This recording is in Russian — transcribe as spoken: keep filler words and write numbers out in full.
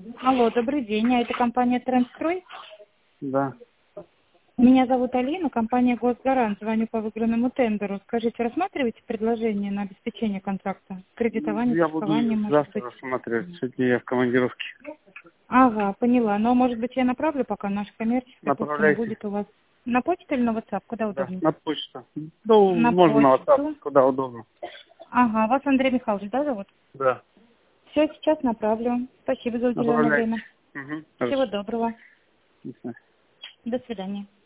Алло, добрый день. А это компания «Трендстрой»? Да. Меня зовут Алина, компания «Госгарант». Звоню по выигранному тендеру. Скажите, рассматриваете предложение на обеспечение контракта? Кредитование, Я буду страхование, может быть? завтра рассматривать. Сегодня я в командировке. Ага, поняла. Но, может быть, я направлю пока наш коммерческий, пусть он Направляйте. будет у вас на почту или на WhatsApp, куда Да, удобнее? на почту. Ну, На можно на WhatsApp, почту. куда удобно. Ага, вас Андрей Михайлович, да, зовут? Да. Все, сейчас направлю. Спасибо за уделенное Направляйте. время. Угу. Всего Хорошо. доброго. До свидания. До свидания.